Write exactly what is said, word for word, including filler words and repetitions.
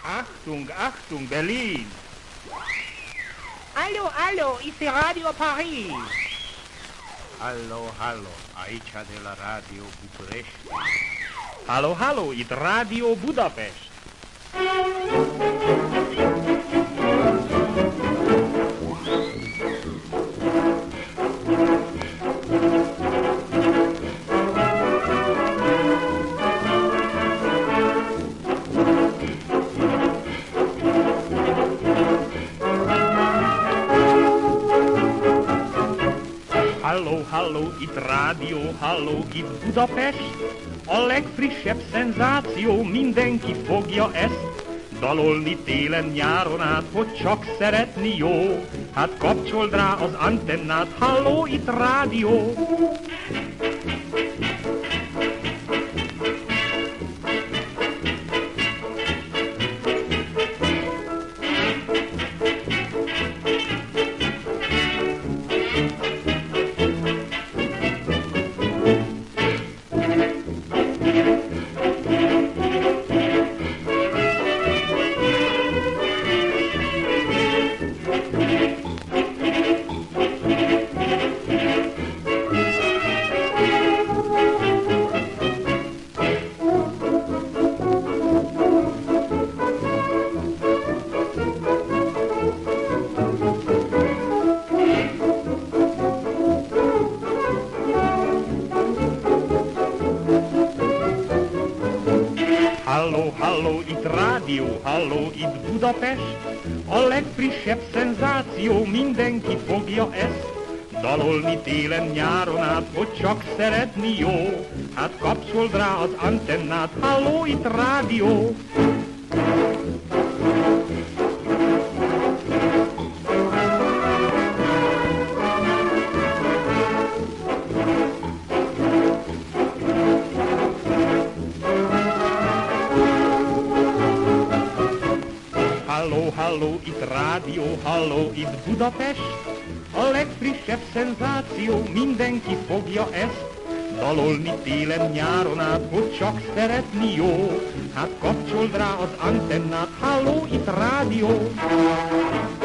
Achtung, Achtung, Berlin! Allo, allo, este Radio Paris. Hallo, hallo, aici de la Radio București. Hallo, hallo, itt Radio Budapest. Halló, halló, itt rádió, halló, itt Budapest. A legfrissebb szenzáció, mindenki fogja ezt. Dalolni télen, nyáron át, hogy csak szeretni jó. Hát kapcsold rá az antennát, halló, itt rádió. Halló, halló, itt rádió, halló, itt Budapest. A legfrissebb szenzáció, mindenki fogja ezt. Dalolni télen, nyáron át, hogy csak szeretni jó. Hát kapcsold rá az antennát, halló, itt rádió. Halló, halló, itt rádió, halló, itt Budapest. A legfrissebb szenzáció, mindenki fogja ezt. Dalolni télen, nyáron át, hogy csak szeretni jó. Hát kapcsold rá az antennát, halló, itt rádió.